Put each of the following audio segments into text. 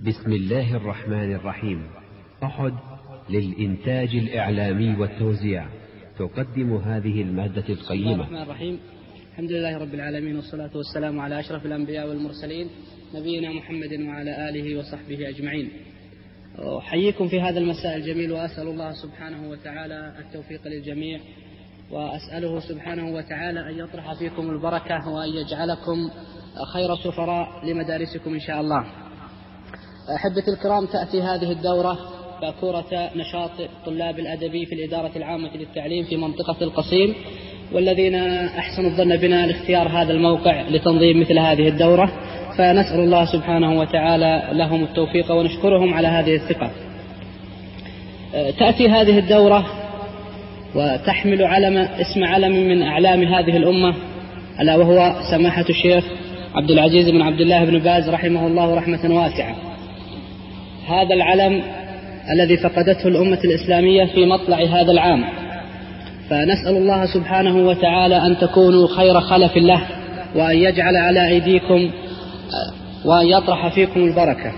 بسم الله الرحمن الرحيم. أحد للإنتاج الإعلامي والتوزيع تقدم هذه المادة القيمة. الرحمن الرحيم. الحمد لله رب العالمين، والصلاة والسلام على أشرف الأنبياء والمرسلين نبينا محمد وعلى آله وصحبه أجمعين. أحييكم في هذا المساء الجميل، وأسأل الله سبحانه وتعالى التوفيق للجميع، وأسأله سبحانه وتعالى أن يطرح فيكم البركة وأن يجعلكم خير سفراء لمدارسكم إن شاء الله. أحبتي الكرام، تأتي هذه الدورة باكورة نشاط طلاب الأدبي في الإدارة العامة للتعليم في منطقة القصيم، والذين أحسنوا الظن بنا لاختيار هذا الموقع لتنظيم مثل هذه الدورة، فنسأل الله سبحانه وتعالى لهم التوفيق ونشكرهم على هذه الثقة. تأتي هذه الدورة وتحمل اسم علم من أعلام هذه الأمة، ألا وهو سماحة الشيخ عبد العزيز بن عبد الله بن باز رحمه الله رحمة واسعة. هذا العلم الذي فقدته الأمة الإسلامية في مطلع هذا العام، فنسأل الله سبحانه وتعالى أن تكونوا خير خلف له، وأن يجعل على أيديكم وأن يطرح فيكم البركة.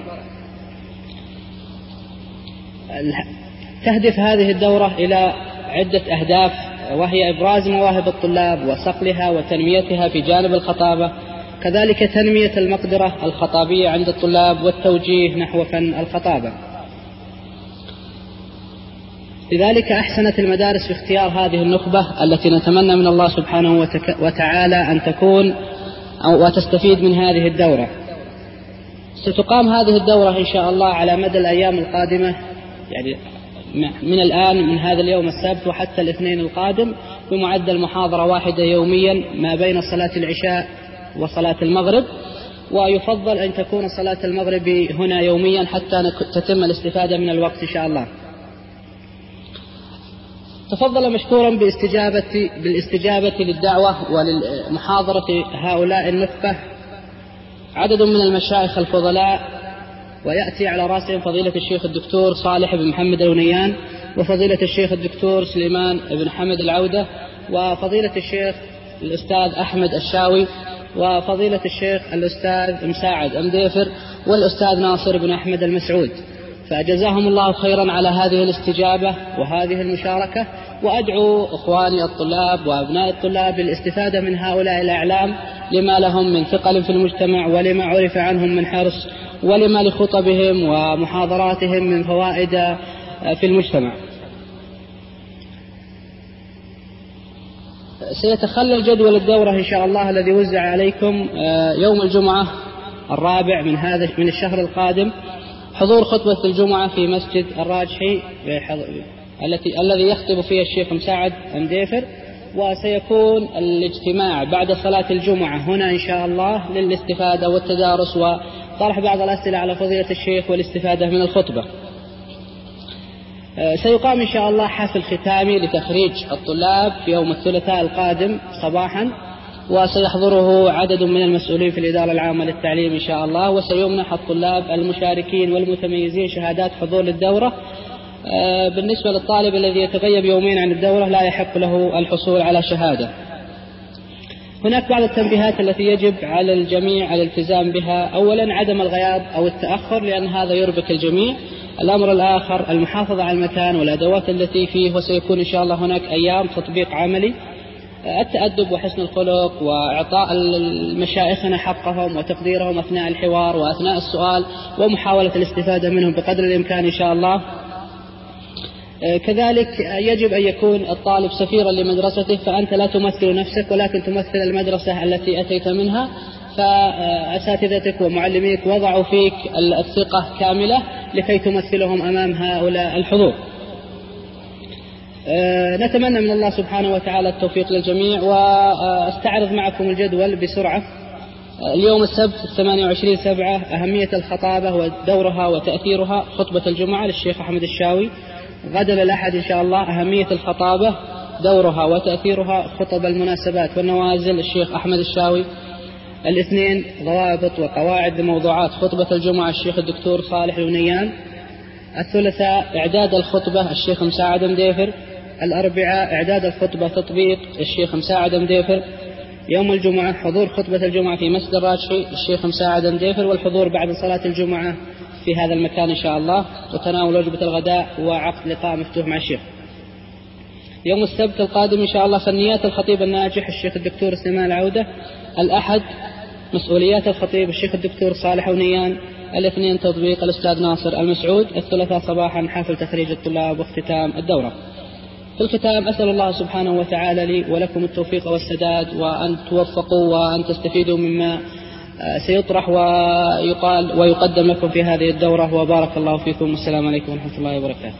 تهدف هذه الدورة إلى عدة أهداف، وهي إبراز مواهب الطلاب وصقلها وتنميتها في جانب الخطابة، كذلك تنمية المقدرة الخطابية عند الطلاب والتوجيه نحو فن الخطابة. لذلك أحسنت المدارس في اختيار هذه النخبة التي نتمنى من الله سبحانه وتعالى أن تكون وتستفيد من هذه الدورة. ستقام هذه الدورة إن شاء الله على مدى الأيام القادمة، يعني من الآن من هذا اليوم السبت وحتى الاثنين القادم، بمعدل محاضرة واحدة يوميا ما بين صلاة العشاء وصلاة المغرب، ويفضل أن تكون صلاة المغرب هنا يوميا حتى تتم الاستفادة من الوقت إن شاء الله. تفضل مشكورا بالاستجابة للدعوة وللمحاضرة هؤلاء النخبة عدد من المشايخ الفضلاء، ويأتي على رأسهم فضيلة الشيخ الدكتور صالح بن محمد الونيان، وفضيلة الشيخ الدكتور سليمان بن حمد العودة، وفضيلة الشيخ الأستاذ أحمد الشاوي، وفضيلة الشيخ الأستاذ مساعد أمديفر، والأستاذ ناصر بن أحمد المسعود. فجزاهم الله خيرا على هذه الاستجابة وهذه المشاركة، وأدعو إخواني الطلاب وأبناء الطلاب للاستفادة من هؤلاء الأعلام لما لهم من ثقل في المجتمع، ولما عرف عنهم من حرص، ولما لخطبهم ومحاضراتهم من فوائد في المجتمع. سيتخلل جدول الدورة إن شاء الله الذي وزع عليكم يوم الجمعة 4 من الشهر القادم حضور خطبة الجمعة في مسجد الراجحي الذي يخطب فيه الشيخ مساعد أمديفر، وسيكون الاجتماع بعد صلاة الجمعة هنا إن شاء الله للاستفادة والتدارس وطرح بعض الأسئلة على فضيلة الشيخ والاستفادة من الخطبة. سيقام إن شاء الله حفل ختامي لتخريج الطلاب في يوم الثلاثاء القادم صباحا، وسيحضره عدد من المسؤولين في الإدارة العامة للتعليم إن شاء الله، وسيمنح الطلاب المشاركين والمتميزين شهادات حضور للدورة. بالنسبة للطالب الذي يتغيب يومين عن الدورة لا يحق له الحصول على شهادة. هناك بعض التنبيهات التي يجب على الجميع الالتزام بها. أولا، عدم الغياب أو التأخر، لأن هذا يربك الجميع. الأمر الآخر، المحافظة على المكان والأدوات التي فيه، وسيكون إن شاء الله هناك أيام تطبيق عملي. التأدب وحسن الخلق، وإعطاء مشايخنا حقهم وتقديرهم أثناء الحوار وأثناء السؤال، ومحاولة الاستفادة منهم بقدر الإمكان إن شاء الله. كذلك يجب أن يكون الطالب سفيرا لمدرسته، فأنت لا تمثل نفسك ولكن تمثل المدرسة التي أتيت منها، فأساتذتك ومعلميك وضعوا فيك الثقة كاملة لكي تمثلهم أمام هؤلاء الحضور. نتمنى من الله سبحانه وتعالى التوفيق للجميع، وأستعرض معكم الجدول بسرعة. اليوم السبت 28/7 أهمية الخطابة ودورها وتأثيرها، خطبة الجمعة للشيخ أحمد الشاوي. غدا الأحد إن شاء الله أهمية الخطابة دورها وتأثيرها، خطب المناسبات والنوازل الشيخ أحمد الشاوي. الاثنين ضوابط وقواعد لموضوعات خطبة الجمعة الشيخ الدكتور صالح الونيان. الثلاثاء إعداد الخطبة الشيخ مساعد أمديفر. الأربعاء إعداد الخطبة تطبيق الشيخ مساعد أمديفر. يوم الجمعة حضور خطبة الجمعة في مسجد الراجحي الشيخ مساعد أمديفر، والحضور بعد صلاة الجمعة في هذا المكان إن شاء الله، وتناول وجبة الغداء وعقد لقاء مفتوح مع الشيخ. يوم السبت القادم إن شاء الله فنيات الخطيب الناجح الشيخ الدكتور سليمان العودة. الأحد مسؤوليات الخطيب الشيخ الدكتور صالح ونيان. الاثنين تطبيق الأستاذ ناصر المسعود. الثلاثاء صباحا حفل تخريج الطلاب واختتام الدورة. في الختام أسأل الله سبحانه وتعالى لي ولكم التوفيق والسداد، وأن توفقوا وأن تستفيدوا مما سيطرح ويقال ويقدم لكم في هذه الدورة، وبارك الله فيكم، والسلام عليكم ورحمة الله وبركاته.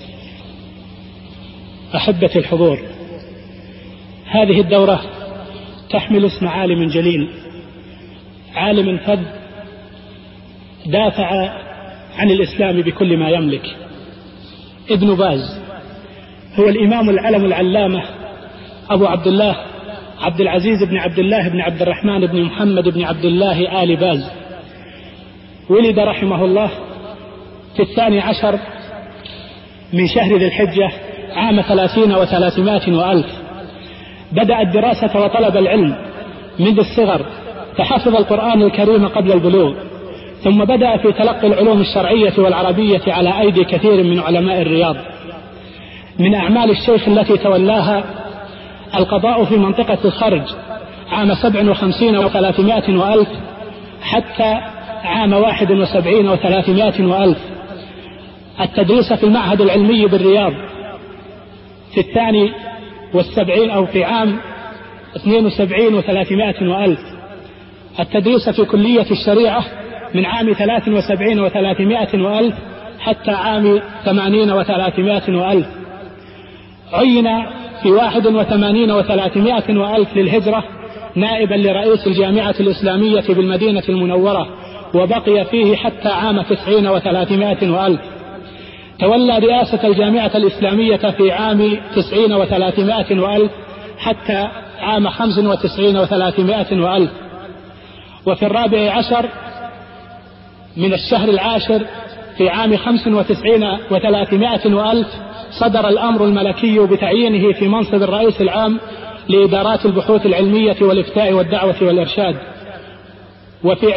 أحبة الحضور، هذه الدورة تحمل اسم عالم جليل، عالم فذ دافع عن الإسلام بكل ما يملك. ابن باز هو الإمام العلم العلامة أبو عبد الله عبد العزيز بن عبد الله بن عبد الرحمن بن محمد بن عبد الله آل باز. ولد رحمه الله في 12 من شهر ذي الحجة عام 30 و300 وألف. بدأ الدراسة وطلب العلم منذ الصغر، فحفظ القرآن الكريم قبل البلوغ، ثم بدأ في تلقي العلوم الشرعية والعربية على أيدي كثير من علماء الرياض. من أعمال الشيخ التي تولاها القضاء في منطقة الخرج عام 57 و300 وألف حتى عام 71 و300 وألف. التدريس في المعهد العلمي بالرياض في 72 أو في عام 72 و300 وألف. التدريس في كلية الشريعة من عام 73 و300 وألف حتى عام 80 و300 وألف. عين في 81 و300 وألف للهجرة نائبا لرئيس الجامعة الإسلامية بالمدينة المنورة، وبقي فيه حتى عام 90 و300 وألف. تولى رئاسة الجامعة الإسلامية في عام 90 و300 وألف حتى عام 95 و300 وألف. وفي 14 من الشهر العاشر في عام 95 و300 وألف صدر الأمر الملكي بتعيينه في منصب الرئيس العام لإدارات البحوث العلمية والإفتاء والدعوة والإرشاد. وفي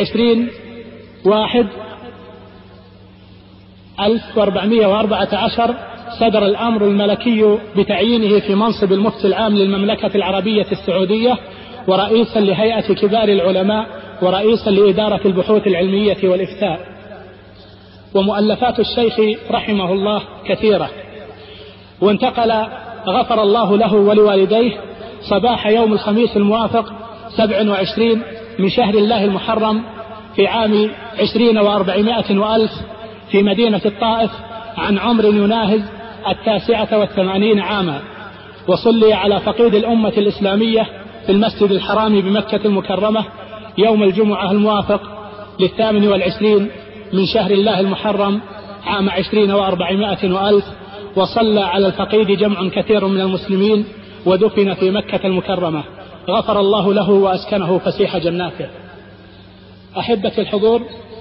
20/1/1414 صدر الأمر الملكي بتعيينه في منصب المفتي العام للمملكة العربية السعودية، ورئيسا لهيئة كبار العلماء، ورئيسا لإدارة البحوث العلمية والإفتاء. ومؤلفات الشيخ رحمه الله كثيرة. وانتقل غفر الله له ولوالديه صباح يوم الخميس الموافق 27 من شهر الله المحرم في عام 20 و400 وألف في مدينة الطائف عن عمر يناهز 89 عاما. وصلي على فقيد الأمة الإسلامية في المسجد الحرام بمكة المكرمة يوم الجمعة الموافق 28 من شهر الله المحرم عام 20 و400 وألف. وصلى على الفقيد جمع كثير من المسلمين، ودفن في مكة المكرمة، غفر الله له وأسكنه فسيح جناته. أحبة الحضور،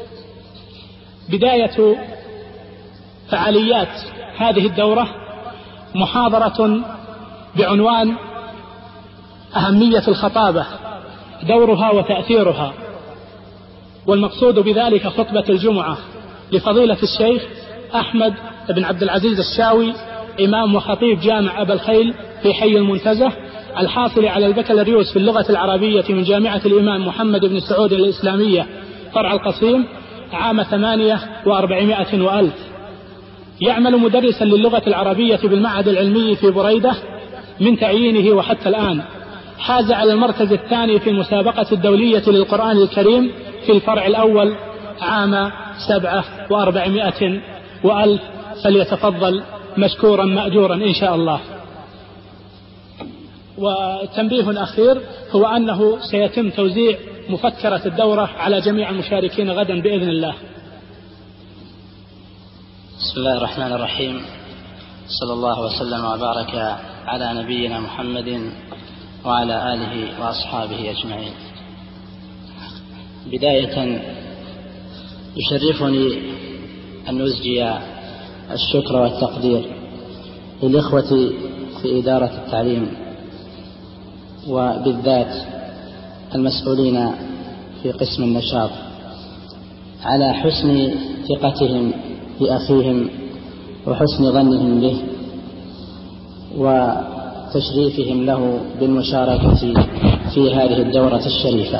بداية فعاليات هذه الدورة محاضرة بعنوان أهمية الخطابة، دورها وتأثيرها. والمقصود بذلك خطبة الجمعة لفضيلة الشيخ أحمد بن عبد العزيز الشاوي، إمام وخطيب جامع أبا الخيل في حي المنتزه، الحاصل على البكالوريوس في اللغة العربية من جامعة الإمام محمد بن سعود الإسلامية فرع القصيم عام 8 و400 وألف. يعمل مدرسا للغة العربية بالمعهد العلمي في بريدة من تعيينه وحتى الآن. حاز على المركز الثاني في المسابقة الدولية للقرآن الكريم في الفرع الأول عام 7 و400 وألف. فليتفضل مشكورا مأجورا إن شاء الله. وتنبيه أخير هو أنه سيتم توزيع مفكرة الدورة على جميع المشاركين غدا بإذن الله. بسم الله الرحمن الرحيم، صلى الله وسلم وبارك على نبينا محمد وعلى آله وأصحابه أجمعين. بداية يشرفني أن أزجي الشكر والتقدير للإخوة في إدارة التعليم، وبالذات المسؤولين في قسم النشاط على حسن ثقتهم بأخيهم وحسن ظنهم به وتشريفهم له بالمشاركة في هذه الدورة الشريفة.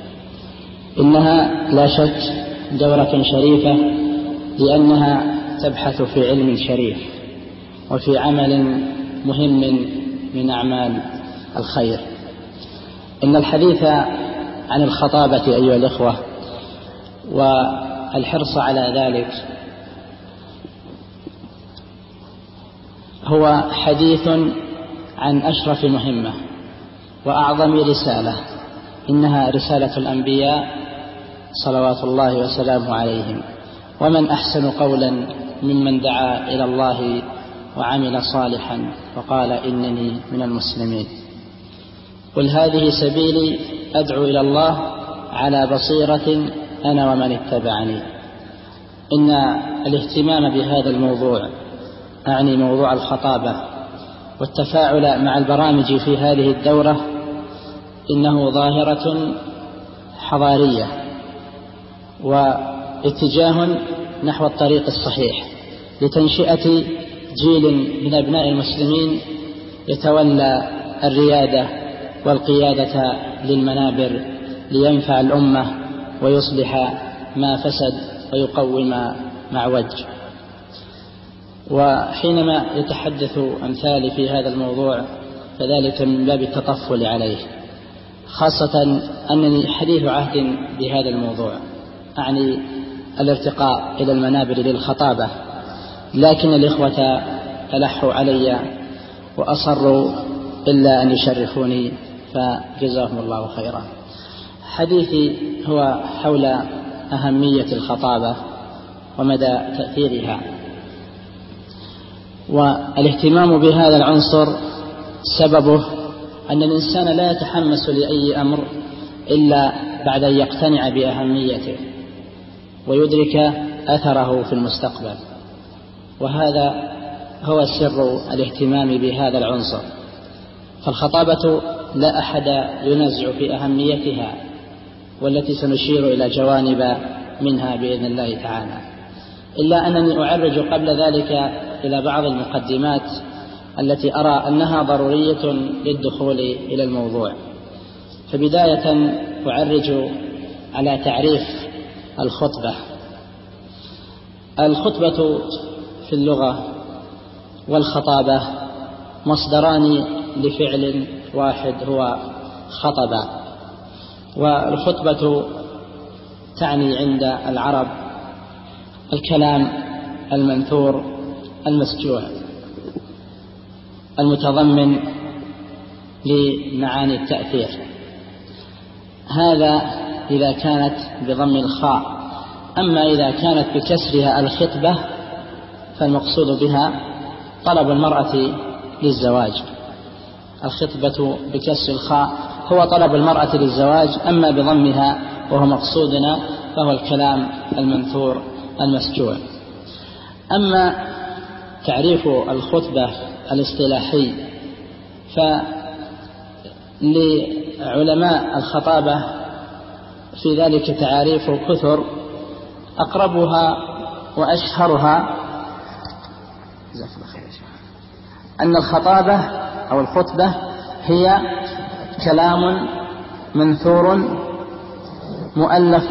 إنها لا شك دورة شريفة لأنها تبحث في علم شريف وفي عمل مهم من أعمال الخير. إن الحديث عن الخطابة أيها الإخوة والحرص على ذلك هو حديث عن أشرف مهمة وأعظم رسالة، إنها رسالة الأنبياء صلوات الله وسلامه عليهم، ومن أحسن قولا ممن دعا إلى الله وعمل صالحا وقال إنني من المسلمين. قل هذه سبيلي أدعو إلى الله على بصيرة أنا ومن اتبعني. إن الاهتمام بهذا الموضوع، أعني موضوع الخطابة، والتفاعل مع البرامج في هذه الدورة إنه ظاهرة حضارية واتجاه نحو الطريق الصحيح لتنشئة جيل من أبناء المسلمين يتولى الريادة والقيادة للمنابر لينفع الأمة ويصلح ما فسد ويقوم ما عوج. وحينما يتحدث أمثالي في هذا الموضوع فذلك من باب التطفل عليه، خاصة أنني حديث عهد بهذا الموضوع، أعني الارتقاء إلى المنابر للخطابة، لكن الإخوة تلحوا علي وأصروا إلا أن يشرفوني فجزاهم الله خيرا. حديثي هو حول أهمية الخطابة ومدى تأثيرها، والاهتمام بهذا العنصر سببه أن الإنسان لا يتحمس لأي أمر إلا بعد أن يقتنع بأهميته ويدرك أثره في المستقبل، وهذا هو سر الاهتمام بهذا العنصر. فالخطابة لا أحد ينازع في أهميتها، والتي سنشير إلى جوانب منها بإذن الله تعالى، إلا أنني أعرج قبل ذلك إلى بعض المقدمات التي أرى أنها ضرورية للدخول إلى الموضوع. فبداية أعرج على تعريف الخطبة. الخطبة في اللغة والخطابة مصدران لفعل واحد هو خطب، والخطبة تعني عند العرب الكلام المنثور المسجوع المتضمن لمعاني التأثير. هذا إذا كانت بضم الخاء، أما إذا كانت بكسرها الخطبة فالمقصود بها طلب المرأة للزواج. الخطبة بكسر الخاء هو طلب المرأة للزواج، أما بضمها وهو مقصودنا فهو الكلام المنثور المسجوع. أما تعريف الخطبة الاصطلاحي فلعلماء الخطابة في ذلك تعاريف كثر، أقربها وأشهرها أن الخطابة أو الخطبة هي كلام منثور مؤلف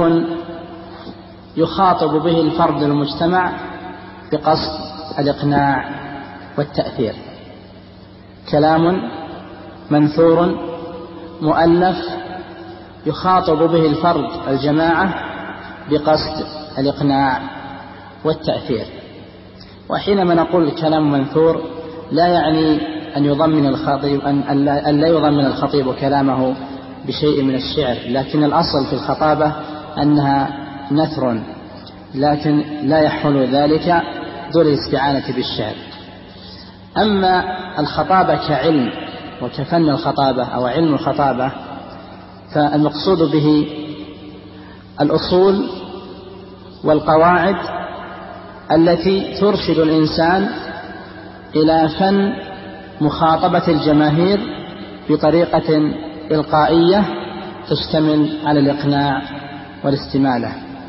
يخاطب به الفرد المجتمع بقصد الإقناع والتأثير. كلام منثور مؤلف يخاطب به الفرد الجماعة بقصد الإقناع والتأثير. وحينما نقول كلام منثور لا يعني أن يضمن الخطيب أن لا يضمن الخطيب كلامه بشيء من الشعر، لكن الأصل في الخطابة أنها نثر، لكن لا يحول ذلك دون الاستعانة بالشعر. أما الخطابة كعلم وكفن الخطابة أو علم الخطابة فالمقصود به الأصول والقواعد التي ترشد الإنسان إلى فن مخاطبة الجماهير بطريقة إلقائية تشتمل على الإقناع والاستمالة.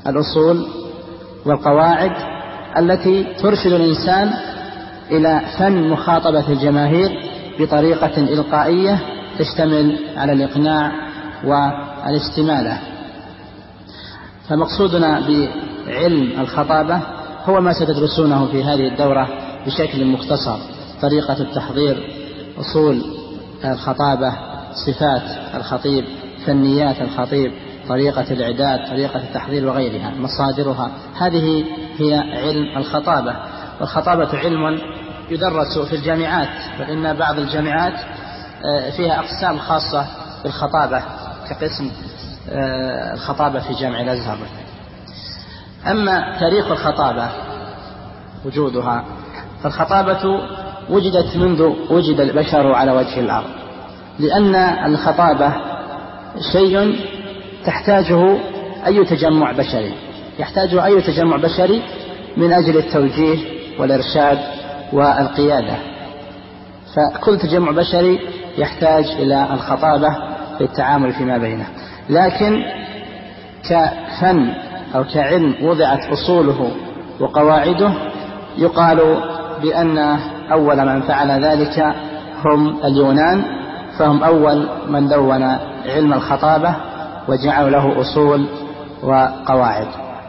الأصول والقواعد التي ترشد الإنسان إلى فن مخاطبة الجماهير بطريقة إلقائية تشتمل على الإقناع والاستمالة. فمقصودنا بعلم الخطابة هو ما ستدرسونه في هذه الدورة بشكل مختصر: طريقة التحضير، أصول الخطابة، صفات الخطيب، فنيات الخطيب، طريقة الإعداد، طريقة التحضير وغيرها، مصادرها. هذه هي علم الخطابة. والخطابة علم يدرس في الجامعات، فإن بعض الجامعات فيها أقسام خاصة بالخطابة كقسم الخطابة في جامع الأزهر. أما تاريخ الخطابة وجودها، فالخطابة وجدت منذ وجد البشر على وجه الأرض، لأن الخطابة شيء تحتاجه أي تجمع بشري، يحتاجه أي تجمع بشري من أجل التوجيه والإرشاد والقيادة. فكل تجمع بشري يحتاج إلى الخطابة في التعامل فيما بينه. لكن كفن أو كعلم وضعت أصوله وقواعده، يقال بأن أول من فعل ذلك هم اليونان، فهم أول من دون علم الخطابة وجعلوا له أصول وقواعد.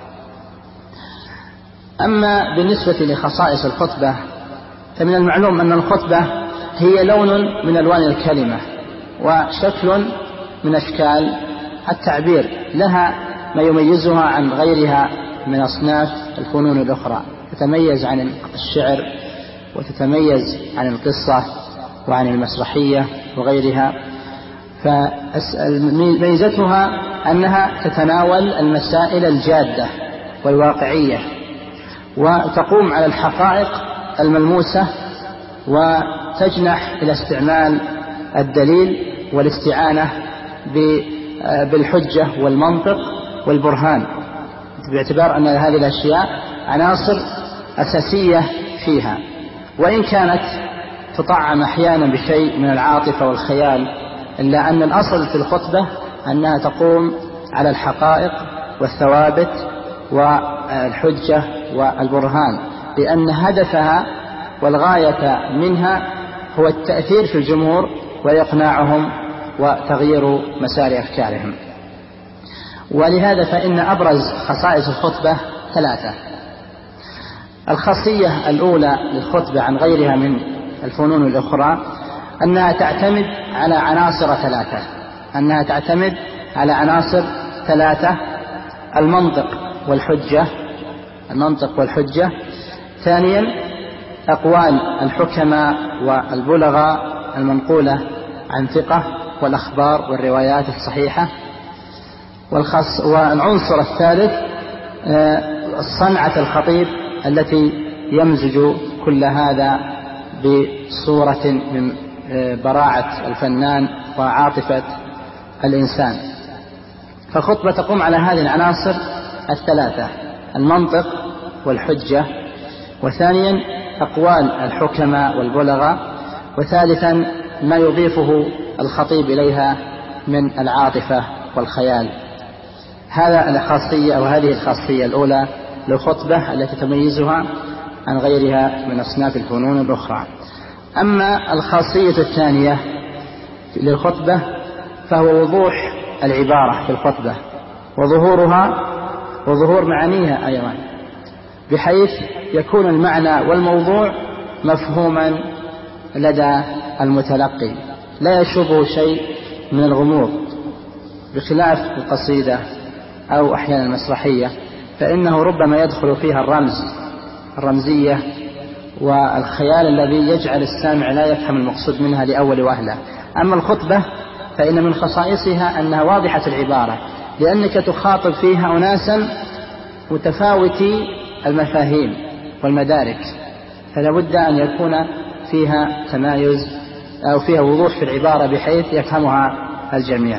أما بالنسبة لخصائص الخطبة، فمن المعلوم أن الخطبة هي لون من ألوان الكلمة وشكل من أشكال التعبير، لها ما يميزها عن غيرها من أصناف الفنون الأخرى، تتميز عن الشعر وتتميز عن القصة وعن المسرحية وغيرها. فميزتها أنها تتناول المسائل الجادة والواقعية، وتقوم على الحقائق الملموسة، وتجنح إلى استعمال الدليل والاستعانة بالحجة والمنطق والبرهان، باعتبار أن هذه الأشياء عناصر أساسية فيها، وإن كانت تطعم أحيانا بشيء من العاطفة والخيال، إلا أن الأصل في الخطبة أنها تقوم على الحقائق والثوابت والحجة والبرهان، لأن هدفها والغاية منها هو التأثير في الجمهور وإقناعهم وتغيير مسار أفكارهم. ولهذا فإن أبرز خصائص الخطبة 3. الخاصية الأولى للخطبة عن غيرها من الفنون الأخرى أنها تعتمد على عناصر 3. المنطق والحجة. ثانيا أقوال الحكماء والبلغاء المنقولة عن ثقة، والأخبار والروايات الصحيحة. والعنصر الثالث صنعة الخطيب التي يمزج كل هذا بصورة من براعة الفنان وعاطفة الإنسان. فالخطبة تقوم على هذه العناصر 3: المنطق والحجة، وثانيا أقوال الحكماء والبلغاء، وثالثا ما يضيفه الخطيب إليها من العاطفة والخيال. هذه الخاصية الأولى للخطبة التي تميزها عن غيرها من أصناف الفنون الأخرى. أما الخاصية الثانية للخطبة فهو وضوح العبارة في الخطبة وظهور معانيها أيضا، بحيث يكون المعنى والموضوع مفهوما لدى المتلقي، لا يشوبه شيء من الغموض، بخلاف القصيدة أو أحيانا المسرحية، فإنه ربما يدخل فيها الرمزية والخيال الذي يجعل السامع لا يفهم المقصود منها لأول وهلة. أما الخطبة فإن من خصائصها أنها واضحة العبارة، لأنك تخاطب فيها أناسا متفاوتي المفاهيم والمدارك، فلا بد أن يكون فيها تمايز أو فيها وضوح في العبارة بحيث يفهمها الجميع.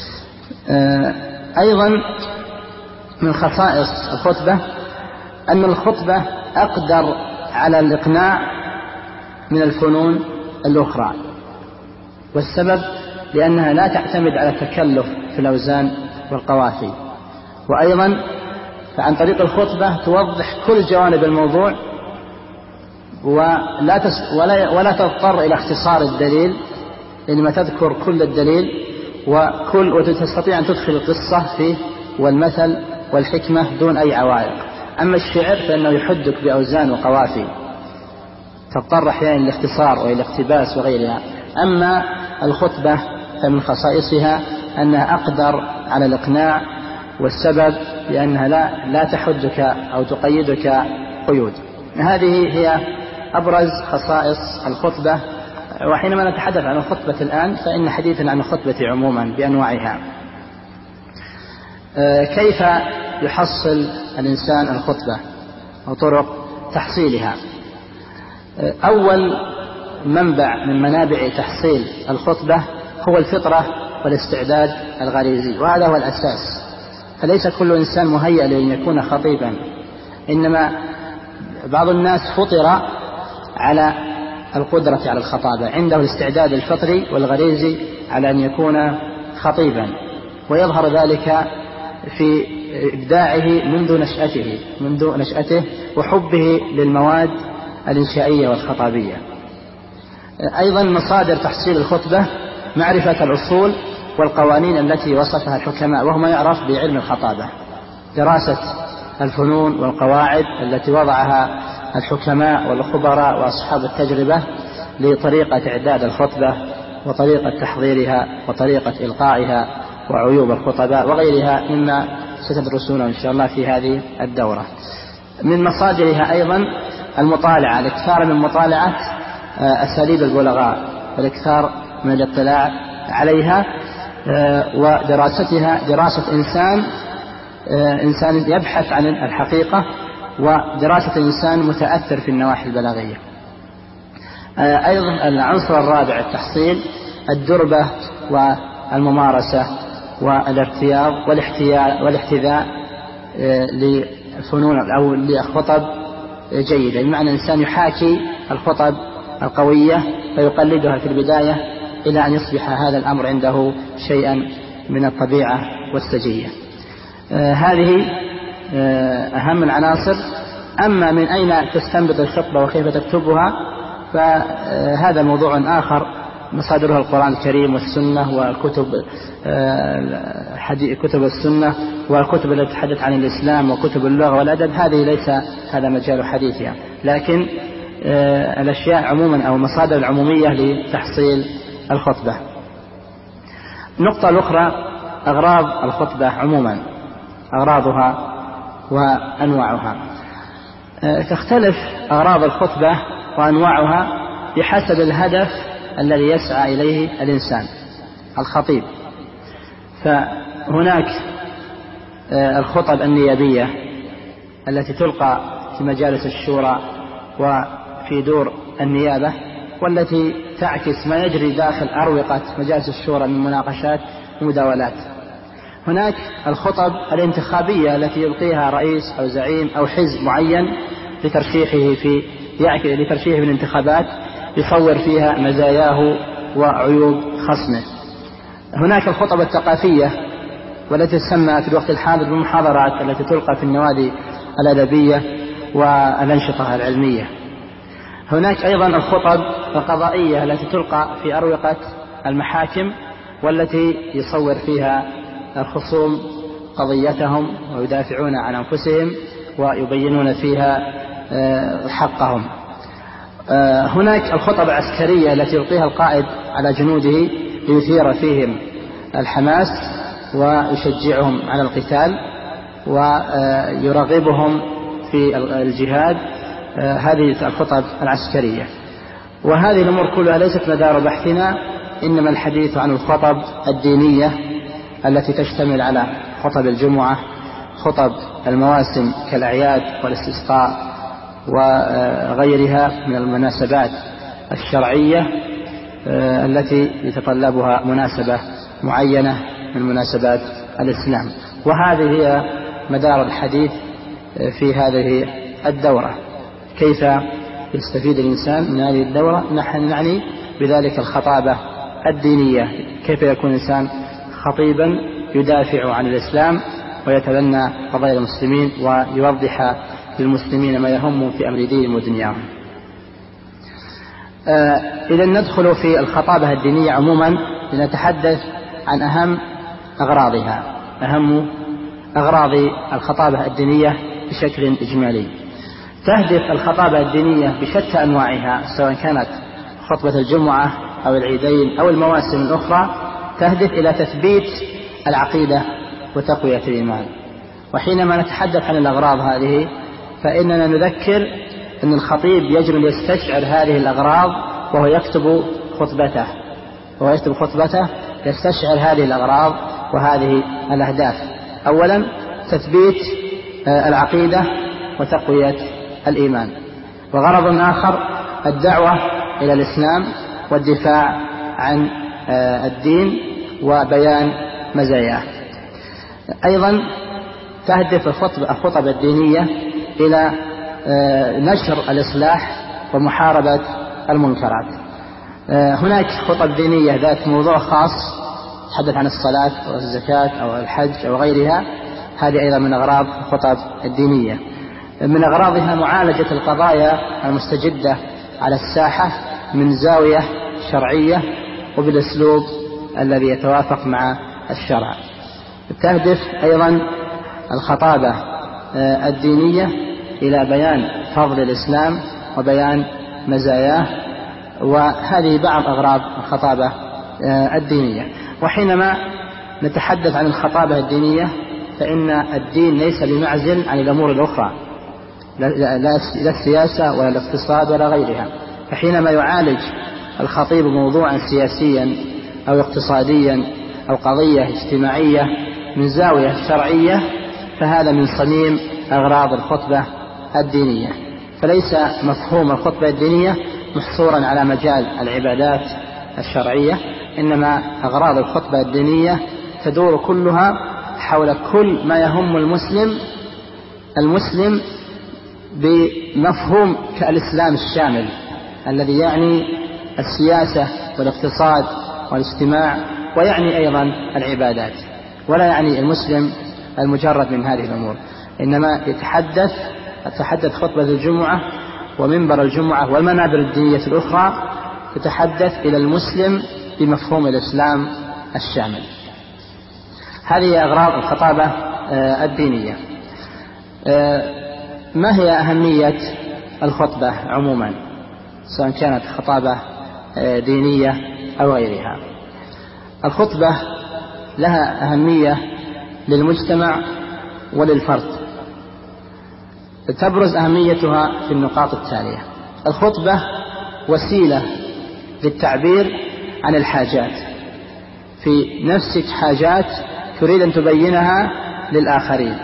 أيضا من خصائص الخطبة أن الخطبة أقدر على الإقناع من الفنون الأخرى، والسبب لأنها لا تعتمد على التكلف في الأوزان والقوافي، وأيضا فعن طريق الخطبة توضح كل جوانب الموضوع ولا تضطر إلى اختصار الدليل، إنما تذكر كل الدليل وتستطيع أن تدخل القصة فيه والمثل والحكمة دون أي عوائق. أما الشعر فإنه يحدك بأوزان وقوافي تضطر أحيانا للاختصار وإلى الاقتباس وغيرها. أما الخطبة فمن خصائصها أنها أقدر على الإقناع، والسبب لأنها لا تحدك أو تقيدك قيود. هذه هي أبرز خصائص الخطبة. وحينما نتحدث عن الخطبة الآن فإن حديثا عن الخطبة عموما بأنواعها. كيف يحصل الإنسان الخطبة وطرق تحصيلها؟ أول منبع من منابع تحصيل الخطبة هو الفطرة والاستعداد الغريزي، وهذا هو الأساس. فليس كل إنسان مهيأ لأن يكون خطيبا، إنما بعض الناس فطر على القدرة على الخطابة، عنده الاستعداد الفطري والغريزي على أن يكون خطيبا، ويظهر ذلك في إبداعه منذ نشأته وحبه للمواد الإنشائية والخطابية. أيضا مصادر تحصيل الخطبة معرفة الأصول والقوانين التي وصفها الحكماء، وهو ما يعرف بعلم الخطابة، دراسة الفنون والقواعد التي وضعها الحكماء والخبراء وأصحاب التجربة لطريقة إعداد الخطبة وطريقة تحضيرها وطريقة إلقائها وعيوب الخطباء وغيرها مما ستدرسونه إن شاء الله في هذه الدورة. من مصادرها أيضا المطالعة، الإكثار من مطالعة أساليب البلغاء والإكثار من الاطلاع عليها ودراستها، دراسة إنسان يبحث عن الحقيقة، ودراسة إنسان متأثر في النواحي البلاغية. أيضا العنصر الرابع التحصيل الدربة والممارسة والارتياض والاحتذاء لفنون أو لخطب جيدة، بمعنى الإنسان يحاكي الخطب القوية فيقلدها في البداية إلى أن يصبح هذا الأمر عنده شيئا من الطبيعة والسجية. هذه أهم العناصر. أما من أين تستنبط الخطبة وكيف تكتبها فهذا موضوع آخر، مصادرها القرآن الكريم والسنة كتب السنة والكتب التي تتحدث عن الإسلام وكتب اللغة والأدب، هذه ليس هذا مجال حديثها، لكن الأشياء عموما أو المصادر العمومية لتحصيل الخطبة. النقطة الأخرى أغراض الخطبة عموما، أغراضها وأنواعها. تختلف أغراض الخطبة وأنواعها بحسب الهدف الذي يسعى إليه الإنسان الخطيب. فهناك الخطب النيابية التي تلقى في مجالس الشورى وفي دور النيابة، والتي تعكس ما يجري داخل أروقة مجالس الشورى من مناقشات ومداولات. هناك الخطب الانتخابية التي يلقيها رئيس أو زعيم أو حزب معين لترشيحه في الانتخابات، يصور فيها مزاياه وعيوب خصمه. هناك الخطب الثقافية والتي تسمى في الوقت الحاضر بالمحاضرات التي تلقى في النوادي الأدبية والأنشطة العلمية. هناك أيضا الخطب القضائية التي تلقى في أروقة المحاكم، والتي يصور فيها الخصوم قضيتهم ويدافعون عن أنفسهم ويبينون فيها حقهم. هناك الخطب العسكرية التي يلقيها القائد على جنوده ليثير فيهم الحماس ويشجعهم على القتال ويرغبهم في الجهاد. هذه الخطب العسكرية. وهذه الأمور كلها ليست مدار بحثنا، إنما الحديث عن الخطب الدينية التي تشتمل على خطب الجمعة، خطب المواسم كالأعياد والاستسقاء وغيرها من المناسبات الشرعية التي يتطلبها مناسبة معينة من مناسبات الإسلام. وهذه هي مدار الحديث في هذه الدورة. كيف يستفيد الإنسان من هذه الدورة؟ نحن نعني بذلك الخطابة الدينية، كيف يكون الإنسان خطيبا يدافع عن الإسلام ويتبنى قضايا المسلمين ويوضح للمسلمين ما يهم في أمر دينهم ودنياهم. إذا ندخل في الخطابة الدينية عموما لنتحدث عن أهم أغراضها، أهم أغراض الخطابة الدينية بشكل إجمالي. تهدف الخطابة الدينية بشتى أنواعها، سواء كانت خطبة الجمعة أو العيدين أو المواسم الأخرى، تهدف إلى تثبيت العقيدة وتقوية الإيمان. وحينما نتحدث عن الأغراض هذه فإننا نذكر أن الخطيب يجب أن يستشعر هذه الأغراض وهو يكتب خطبته يستشعر هذه الأغراض وهذه الأهداف. أولا تثبيت العقيدة وتقوية الإيمان، وغرض آخر الدعوة إلى الإسلام والدفاع عن الدين وبيان مزاياه. أيضا تهدف الخطب الدينية إلى نشر الإصلاح ومحاربة المنكرات. هناك خطب دينية ذات موضوع خاص تحدث عن الصلاة أو الزكاة أو الحج أو غيرها، هذه أيضا من أغراض الخطب الدينية. من أغراضها معالجة القضايا المستجدة على الساحة من زاوية شرعية وبالأسلوب الذي يتوافق مع الشرع. تهدف أيضا الخطابة الدينية إلى بيان فضل الإسلام وبيان مزاياه، وهذه بعض أغراض الخطابة الدينية. وحينما نتحدث عن الخطابة الدينية فإن الدين ليس بمعزل عن الأمور الأخرى، لا السياسة ولا الاقتصاد ولا غيرها. فحينما يعالج الخطيب موضوعا سياسيا أو اقتصاديا أو قضية اجتماعية من زاوية شرعية فهذا من صميم أغراض الخطبة الدينية. فليس مفهوم الخطبة الدينية محصورا على مجال العبادات الشرعية، إنما أغراض الخطبة الدينية تدور كلها حول كل ما يهم المسلم بمفهوم كالإسلام الشامل الذي يعني السياسة والاقتصاد والاجتماع، ويعني أيضا العبادات، ولا يعني المسلم المجرد من هذه الأمور. إنما تتحدث خطبة الجمعة ومنبر الجمعة والمنابر الدينية الأخرى تتحدث إلى المسلم بمفهوم الإسلام الشامل. هذه أغراض الخطابة الدينية. ما هي أهمية الخطبة عموما سواء كانت خطابة دينية أو غيرها؟ الخطبة لها أهمية للمجتمع وللفرد. تبرز أهميتها في النقاط التالية: الخطبة وسيلة للتعبير عن الحاجات، في نفسك حاجات تريد أن تبينها للآخرين.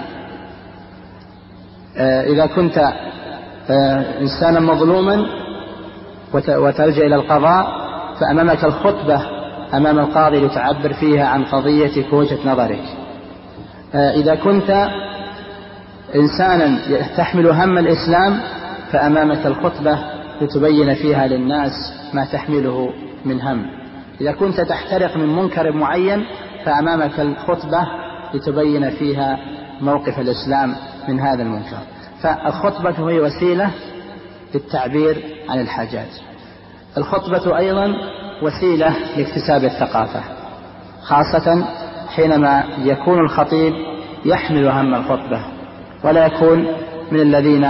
إذا كنت إنسانا مظلوما وتلجأ إلى القضاء فأمامك الخطبة أمام القاضي لتعبر فيها عن قضيتك ووجهة نظرك. إذا كنت إنسانا تحمل هم الإسلام فأمامك الخطبة لتبين فيها للناس ما تحمله من هم. إذا كنت تحترق من منكر معين فأمامك الخطبة لتبين فيها موقف الإسلام من هذا المنكر. فالخطبة هي وسيلة للتعبير عن الحاجات. الخطبة أيضا وسيلة لاكتساب الثقافة، خاصة حينما يكون الخطيب يحمل هم الخطبة ولا يكون من الذين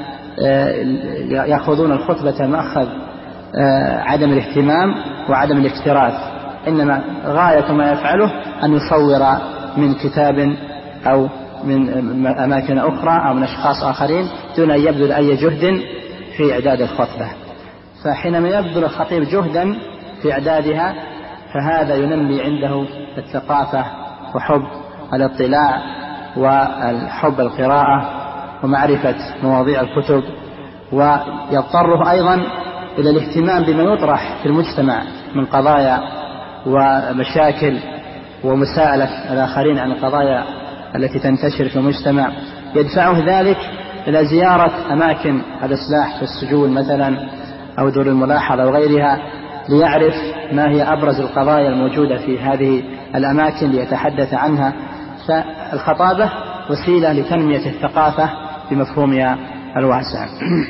يأخذون الخطبة مأخذ عدم الاهتمام وعدم الاكتراث، إنما غاية ما يفعله أن يصور من كتاب أو من أماكن أخرى أو من أشخاص آخرين دون أن يبذل أي جهد في إعداد الخطبة. فحينما يبذل الخطيب جهدا في إعدادها فهذا ينمي عنده الثقافة وحب الاطلاع والحب القراءة ومعرفة مواضيع الكتب، ويضطره أيضا إلى الاهتمام بما يطرح في المجتمع من قضايا ومشاكل ومساءلة الآخرين عن القضايا التي تنتشر في المجتمع. يدفعه ذلك إلى زيارة أماكن الإصلاح في السجون مثلا أو دور الملاحظة وغيرها ليعرف ما هي أبرز القضايا الموجودة في هذه الأماكن ليتحدث عنها. فالخطابة وسيلة لتنمية الثقافة بمفهومها الواسع.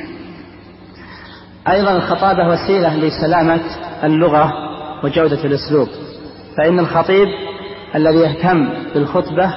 أيضا الخطابة وسيلة لسلامة اللغة وجودة الأسلوب، فإن الخطيب الذي يهتم بالخطبة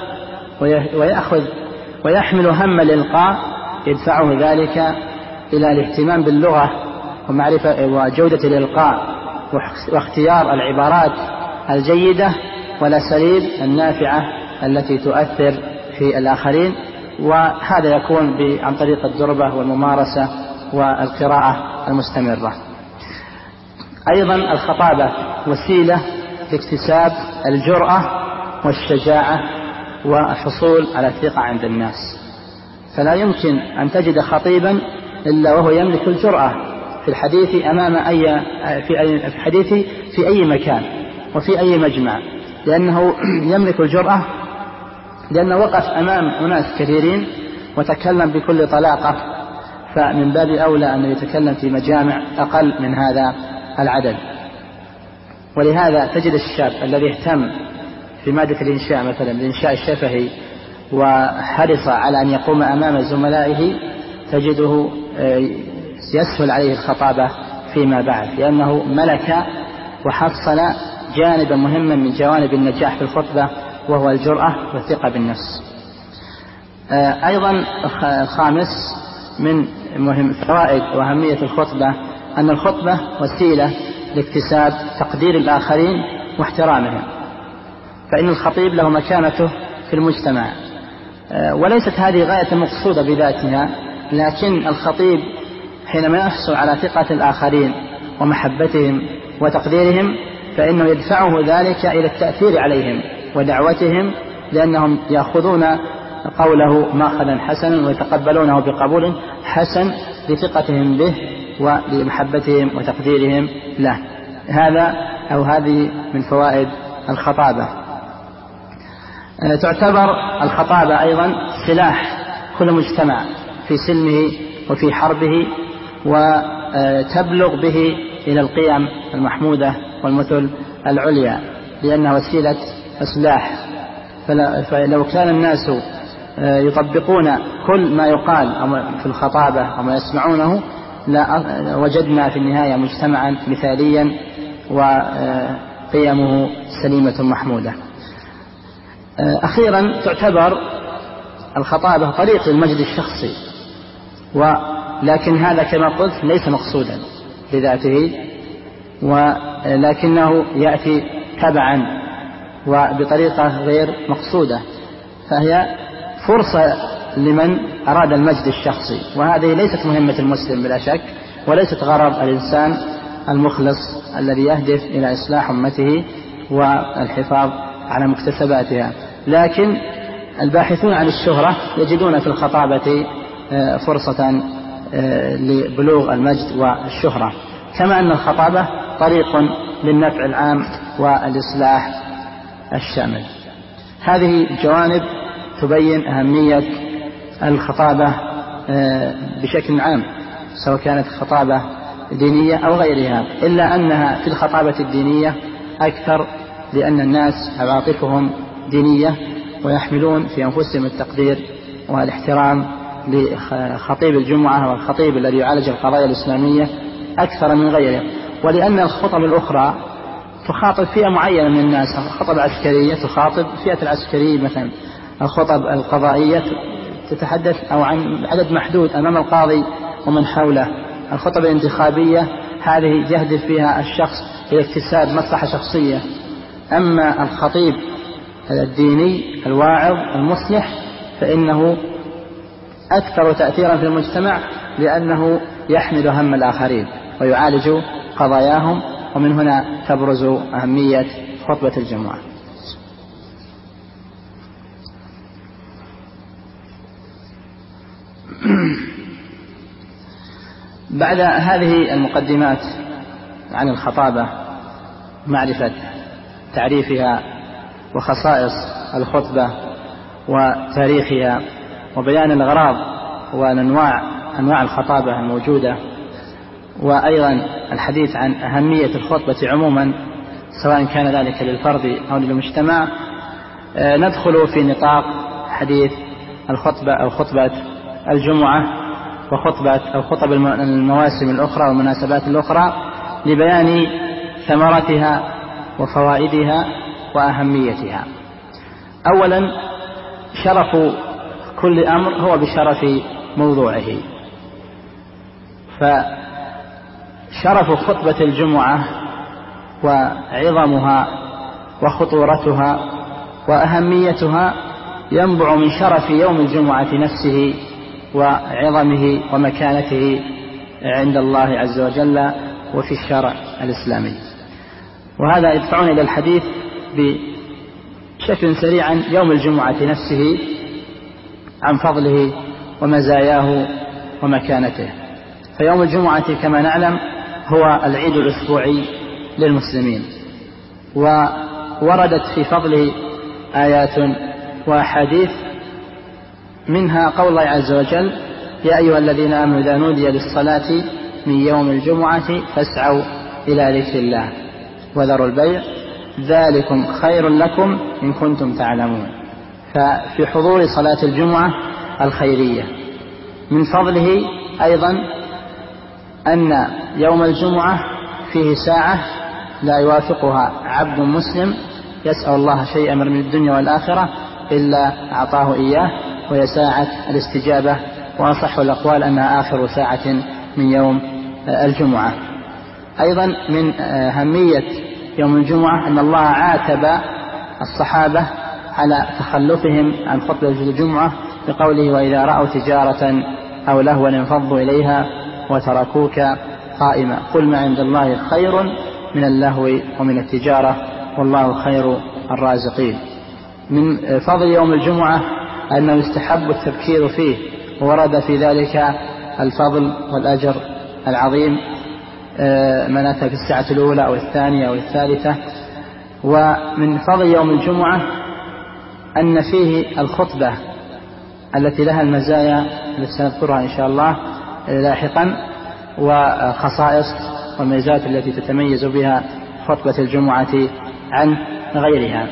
ويحمل هم الإلقاء يدفعه ذلك إلى الاهتمام باللغة ومعرفة وجودة الإلقاء واختيار العبارات الجيدة والأساليب النافعة التي تؤثر في الآخرين، وهذا يكون عن طريق الدربة والممارسة والقراءة المستمرة. أيضا الخطابة وسيلة لاكتساب الجرأة والشجاعة والحصول على الثقة عند الناس، فلا يمكن أن تجد خطيبا إلا وهو يملك الجرأة في الحديث في أي مكان وفي أي مجمع، لأنه يملك الجرأة لأنه وقف أمام أناس كثيرين وتكلم بكل طلاقة، فمن باب أولى أن يتكلم في مجامع أقل من هذا العدد. ولهذا تجد الشاب الذي اهتم في مادة الإنشاء مثلا الإنشاء الشفهي وحرص على أن يقوم أمام زملائه تجده يسهل عليه الخطابة فيما بعد، لأنه ملك وحصل جانبا مهما من جوانب النجاح في الخطبة وهو الجرأة والثقة بالنفس. أيضا الخامس من مهم فوائد وأهمية الخطبة أن الخطبة وسيلة لاكتساب تقدير الآخرين واحترامهم، فإن الخطيب له مكانته في المجتمع، وليست هذه غاية مقصودة بذاتها، لكن الخطيب حينما يحصل على ثقة الآخرين ومحبتهم وتقديرهم فإنه يدفعه ذلك إلى التأثير عليهم ودعوتهم، لأنهم يأخذون قوله ماخذا حسنا ويتقبلونه بقبول حسن لثقتهم به ولمحبتهم وتقديرهم له. هذه من فوائد الخطابة. تعتبر الخطابة أيضا سلاح كل مجتمع في سلمه وفي حربه، وتبلغ به إلى القيم المحمودة والمثل العليا، لأنها وسيلة إصلاح. فلو كان الناس يطبقون كل ما يقال في الخطابة وما يسمعونه وجدنا في النهاية مجتمعا مثاليا وقيمه سليمة محمودة. أخيرا تعتبر الخطابة طريق للمجد الشخصي، ولكن هذا كما قلت ليس مقصودا بذاته، ولكنه يأتي تبعا وبطريقة غير مقصودة، فهي فرصة لمن أراد المجد الشخصي، وهذه ليست مهمة المسلم بلا شك، وليست غرض الإنسان المخلص الذي يهدف إلى إصلاح أمته والحفاظ على مكتسباتها. لكن الباحثون عن الشهرة يجدون في الخطابة فرصة لبلوغ المجد والشهرة، كما أن الخطابة طريق للنفع العام والإصلاح الشامل. هذه جوانب تبين أهمية الخطابة بشكل عام، سواء كانت خطابة دينية أو غيرها، إلا أنها في الخطابة الدينية أكثر، لأن الناس عواطفهم دينية ويحملون في أنفسهم التقدير والاحترام لخطيب الجمعة والخطيب الذي يعالج القضايا الإسلامية أكثر من غيره. ولأن الخطب الأخرى تخاطب فئة معينة من الناس، الخطب العسكرية تخاطب فئة العسكريين مثلا، الخطب القضائية تتحدث أو عن عدد محدود أمام القاضي ومن حوله، الخطب الانتخابية هذه يهدف فيها الشخص إلى اكتساب مصلحة شخصية. أما الخطيب الديني الواعظ المصلح فإنه أكثر تأثيرا في المجتمع، لأنه يحمل هم الآخرين ويعالج قضاياهم، ومن هنا تبرز أهمية خطبة الجمعة. بعد هذه المقدمات عن الخطابة، معرفة تعريفها وخصائص الخطبة وتاريخها وبيان الأغراض وأنواع الخطابة الموجودة، وأيضا الحديث عن أهمية الخطبة عموما سواء كان ذلك للفرد أو للمجتمع، ندخل في نطاق حديث الخطبة أو خطبة الجمعة خطب المواسم الأخرى والمناسبات الأخرى لبيان ثمرتها وفوائدها وأهميتها. أولا، شرف كل أمر هو بشرف موضوعه، فشرف خطبة الجمعة وعظمها وخطورتها وأهميتها ينبع من شرف يوم الجمعة نفسه وعظمه ومكانته عند الله عز وجل وفي الشرع الإسلامي. وهذا يدفعنا إلى الحديث بشكل سريع عن يوم الجمعة نفسه، عن فضله ومزاياه ومكانته. فيوم الجمعة كما نعلم هو العيد الأسبوعي للمسلمين، ووردت في فضله آيات وأحاديث، منها قول الله عز وجل: يا أيها الذين آمنوا إذا نودي للصلاة من يوم الجمعة فاسعوا إلى ذكر الله وذروا البيع ذلكم خير لكم إن كنتم تعلمون. ففي حضور صلاة الجمعة الخيرية من فضله أيضا أن يوم الجمعة فيه ساعة لا يوافقها عبد مسلم يسأل الله شيئا من الدنيا والآخرة إلا أعطاه إياه، وهي ساعة الاستجابة، وأصح الأقوال أنها آخر ساعة من يوم الجمعة. أيضا من أهمية يوم الجمعة أن الله عاتب الصحابة على تخلفهم عن خطبة الجمعة بقوله: وإذا رأوا تجارة أو لهوا انفضوا إليها وتركوك قائما قل ما عند الله خير من اللهو ومن التجارة والله خير الرازقين. من فضل يوم الجمعة أنه يستحب التبكير فيه، وورد في ذلك الفضل والأجر العظيم، من أتى في الساعة الأولى أو الثانية أو الثالثة. ومن فضل يوم الجمعة أن فيه الخطبة التي لها المزايا التي سنذكرها إن شاء الله لاحقا، وخصائص والميزات التي تتميز بها خطبة الجمعة عن غيرها.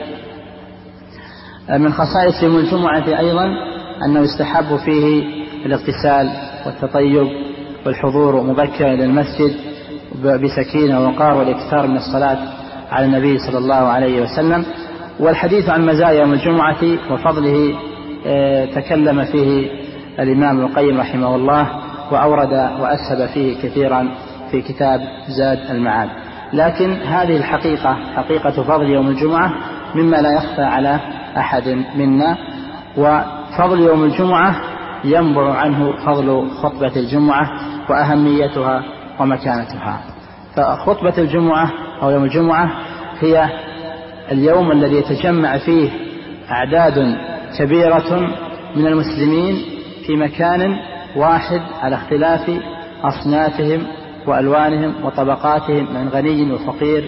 من خصائص يوم الجمعة أيضا أنه يستحب فيه الاغتسال والتطيب والحضور مبكرا إلى المسجد بسكينة ووقار، والإكثار من الصلاة على النبي صلى الله عليه وسلم. والحديث عن مزايا يوم الجمعة وفضله تكلم فيه الإمام ابن القيم رحمه الله، وأورد وأسهب فيه كثيرا في كتاب زاد المعاد. لكن هذه الحقيقة، حقيقة فضل يوم الجمعة، مما لا يخفى على أحد منا. وفضل يوم الجمعة ينبع عنه فضل خطبة الجمعة وأهميتها ومكانتها. فخطبة الجمعة أو يوم الجمعة هي اليوم الذي يتجمع فيه أعداد كبيرة من المسلمين في مكان واحد على اختلاف أصنافهم وألوانهم وطبقاتهم، من غني وفقير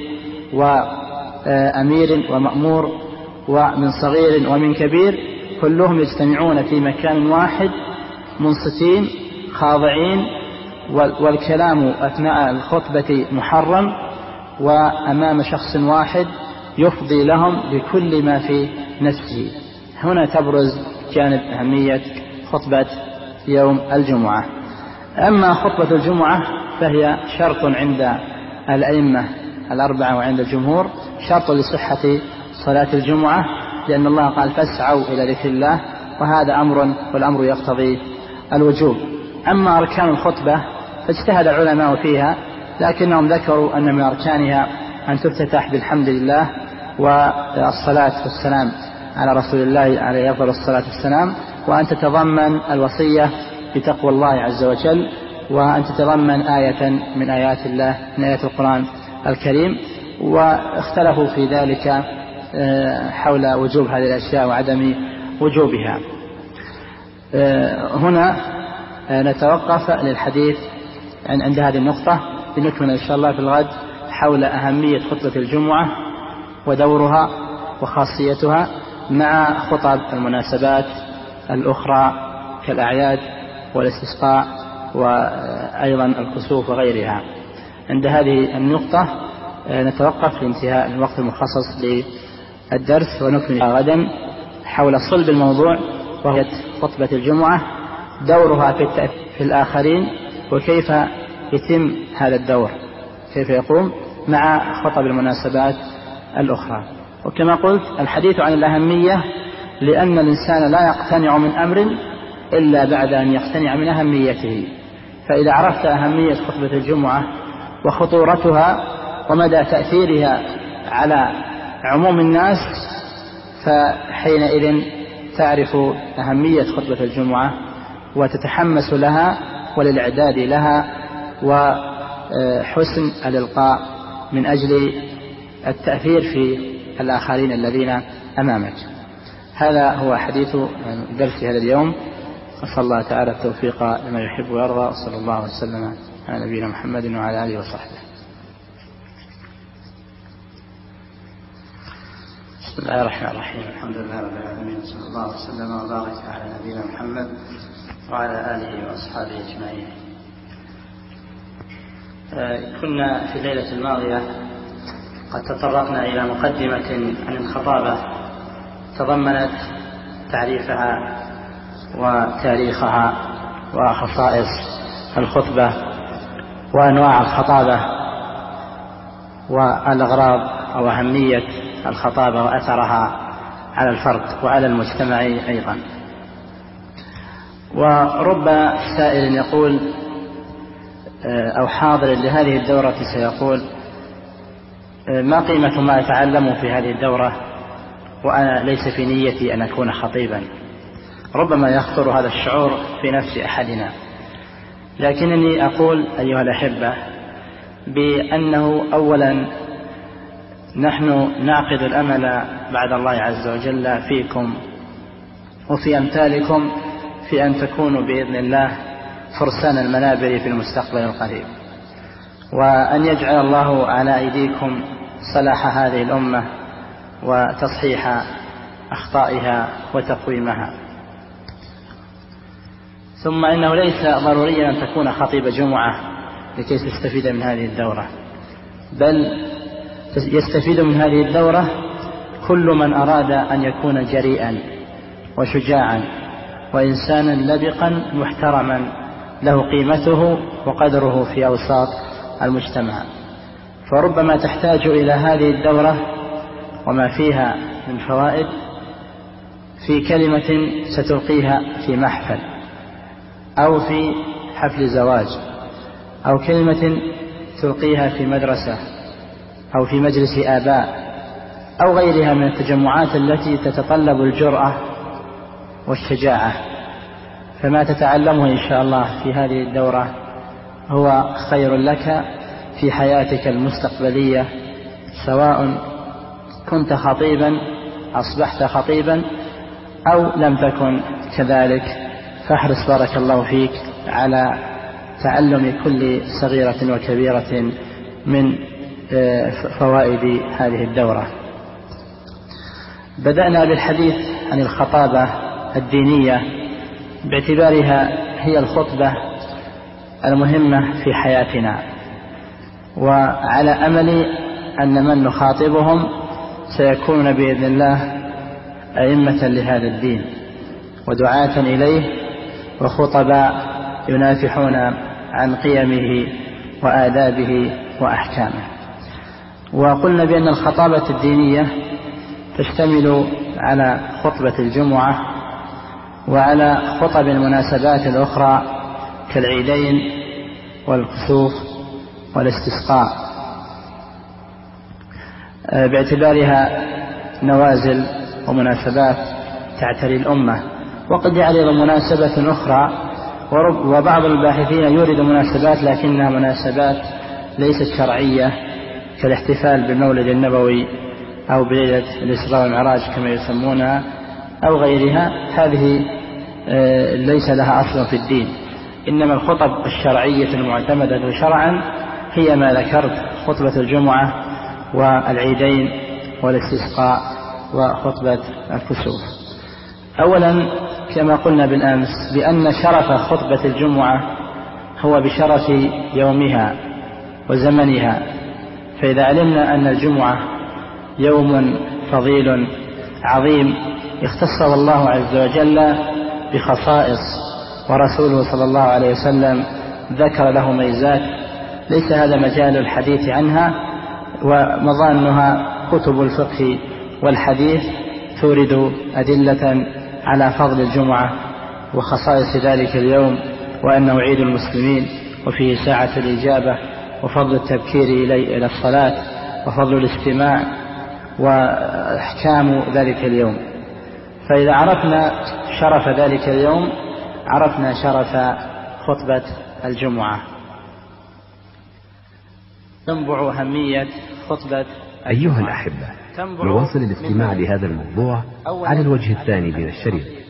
وأمير ومأمور ومن صغير ومن كبير، كلهم يجتمعون في مكان واحد منصتين خاضعين، والكلام أثناء الخطبة محرم، وأمام شخص واحد يفضي لهم بكل ما في نفسه. هنا تبرز جانب أهمية خطبة يوم الجمعة. أما خطبة الجمعة فهي شرط عند الأئمة الأربعة وعند الجمهور، شرط لصحة صلاة الجمعة، لأن الله قال: فاسعوا إلى ذكر الله، وهذا أمر والأمر يقتضي الوجوب. أما أركان الخطبة فاجتهد العلماء فيها، لكنهم ذكروا أن من أركانها أن تفتتح بالحمد لله والصلاة والسلام على رسول الله عليه أفضل الصلاة والسلام، وأن تتضمن الوصية بتقوى الله عز وجل، وأن تتضمن آية من آيات الله من آيات القرآن الكريم. واختلفوا في ذلك حول وجوب هذه الأشياء وعدم وجوبها. هنا نتوقف للحديث عند هذه النقطة، لنكمل إن شاء الله في الغد حول أهمية خطبة الجمعة ودورها وخاصيتها مع خطب المناسبات الأخرى كالأعياد والاستسقاء وأيضا الكسوف وغيرها. عند هذه النقطة نتوقف لانتهاء الوقت المخصص للدرس، ونكمل غدا حول صلب الموضوع وهي خطبة الجمعة، دورها في الآخرين، وكيف يتم هذا الدور، كيف يقوم مع خطب المناسبات الأخرى. وكما قلت الحديث عن الأهمية لأن الإنسان لا يقتنع من أمر إلا بعد أن يقتنع من أهميته. فإذا عرفت أهمية خطبة الجمعة وخطورتها ومدى تأثيرها على عموم الناس، فحينئذ تعرف أهمية خطبة الجمعة وتتحمس لها وللإعداد لها وحسن الإلقاء من أجل التأثير في الآخرين الذين أمامك. هذا هو حديث درس هذا اليوم، وصلى الله تعالى التوفيق لما يحب ويرضى، وصلى الله وسلم على نبينا محمد وعلى آله وصحبه. بسم الله الرحمن الرحيم. الحمد لله رب العالمين، صلى الله وسلم وبارك على نبينا محمد وعلى آله وأصحابه أجمعين. كنا في الليلة الماضية قد تطرقنا إلى مقدمة عن الخطابة تضمنت تعريفها وتاريخها وخصائص الخطبة وأنواع الخطابة والأغراض أو أهمية الخطابة وأثرها على الفرد وعلى المجتمع أيضا. ورب سائل يقول أو حاضر لهذه الدورة سيقول: ما قيمة ما أتعلم في هذه الدورة وأنا ليس في نيتي أن أكون خطيبا؟ ربما يخطر هذا الشعور في نفس أحدنا، لكنني أقول أيها الأحبة بأنه أولا نحن نعقد الأمل بعد الله عز وجل فيكم وفي أمثالكم في أن تكونوا بإذن الله فرسان المنابر في المستقبل القريب، وأن يجعل الله على أيديكم صلاح هذه الأمة وتصحيح أخطائها وتقويمها. ثم إنه ليس ضروريا أن تكون خطيب جمعة لكي تستفيد من هذه الدورة، بل يستفيد من هذه الدورة كل من أراد أن يكون جريئا وشجاعا وإنسانا لبقا محترما له قيمته وقدره في أوساط المجتمع. فربما تحتاج إلى هذه الدورة وما فيها من فوائد في كلمة ستلقيها في محفل أو في حفل زواج، أو كلمة تلقيها في مدرسة أو في مجلس آباء أو غيرها من التجمعات التي تتطلب الجرأة والشجاعة. فما تتعلمه إن شاء الله في هذه الدورة هو خير لك في حياتك المستقبلية، سواء كنت خطيبا أصبحت خطيبا أو لم تكن كذلك. فاحرص بارك الله فيك على تعلم كل صغيرة وكبيرة من فوائد هذه الدورة. بدأنا بالحديث عن الخطابة الدينية باعتبارها هي الخطبة المهمة في حياتنا، وعلى أمل أن من نخاطبهم سيكون بإذن الله أئمة لهذا الدين ودعاة إليه وخطباء ينافحون عن قيمه وآدابه وأحكامه. وقلنا بأن الخطابة الدينية تشتمل على خطبة الجمعة وعلى خطب المناسبات الأخرى كالعيدين والكسوف والاستسقاء، باعتبارها نوازل ومناسبات تعتري الأمة. وقد يعرض مناسبة أخرى، وبعض الباحثين يورد مناسبات لكنها مناسبات ليست شرعية كالاحتفال بالمولد النبوي أو بليلة الإسراء والمعراج كما يسمونها أو غيرها. هذه ليس لها أصل في الدين، إنما الخطب الشرعية المعتمدة شرعا هي ما ذكرت: خطبة الجمعة والعيدين والاستسقاء وخطبة الكسوف. أولا كما قلنا بالأمس بأن شرف خطبة الجمعة هو بشرف يومها وزمنها، فإذا علمنا أن الجمعة يوم فضيل عظيم اختصه الله عز وجل بخصائص ورسوله صلى الله عليه وسلم ذكر له ميزات ليس هذا مجال الحديث عنها، ومظانها كتب الفقه والحديث تورد أدلة على فضل الجمعة وخصائص ذلك اليوم، وأنه عيد المسلمين وفيه ساعة الإجابة، وفضل التبكير إلى الصلاة، وفضل الاستماع، وأحكام ذلك اليوم. فإذا عرفنا شرف ذلك اليوم عرفنا شرف خطبة الجمعة. تنبع أهمية خطبة أيها الأحبة، نواصل الاستماع لهذا الموضوع على الوجه الثاني من الشريط.